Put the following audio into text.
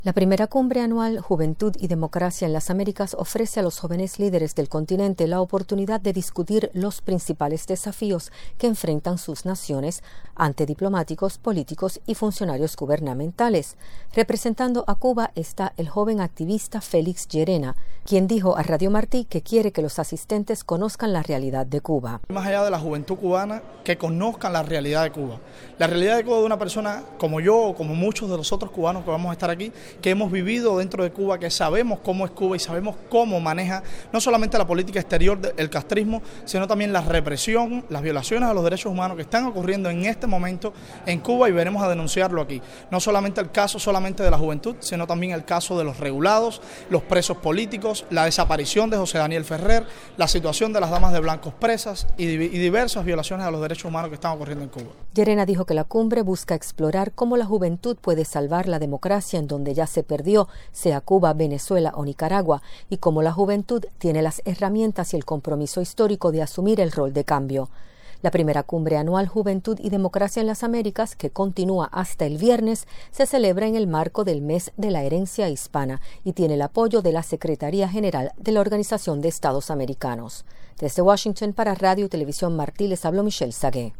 La primera cumbre anual Juventud y Democracia en las Américas ofrece a los jóvenes líderes del continente la oportunidad de discutir los principales desafíos que enfrentan sus naciones ante diplomáticos, políticos y funcionarios gubernamentales. Representando a Cuba está el joven activista Félix Llerena, quien dijo a Radio Martí que quiere que los asistentes conozcan la realidad de Cuba. Más allá de la juventud cubana, que conozcan la realidad de Cuba. La realidad de Cuba de una persona como yo o como muchos de los otros cubanos que vamos a estar aquí, que hemos vivido dentro de Cuba, que sabemos cómo es Cuba y sabemos cómo maneja no solamente la política exterior del castrismo, sino también la represión, las violaciones a los derechos humanos que están ocurriendo en este momento en Cuba, y veremos a denunciarlo aquí. No solamente el caso solamente de la juventud, sino también el caso de los regulados, los presos políticos, la desaparición de José Daniel Ferrer, la situación de las damas de blancos presas y diversas violaciones a los derechos humanos que están ocurriendo en Cuba. Llerena dijo que la cumbre busca explorar cómo la juventud puede salvar la democracia en donde ya se perdió, sea Cuba, Venezuela o Nicaragua, y cómo la juventud tiene las herramientas y el compromiso histórico de asumir el rol de cambio. La primera cumbre anual Juventud y Democracia en las Américas, que continúa hasta el viernes, se celebra en el marco del Mes de la Herencia Hispana y tiene el apoyo de la Secretaría General de la Organización de Estados Americanos. Desde Washington para Radio y Televisión Martí les habló Michelle Sagué.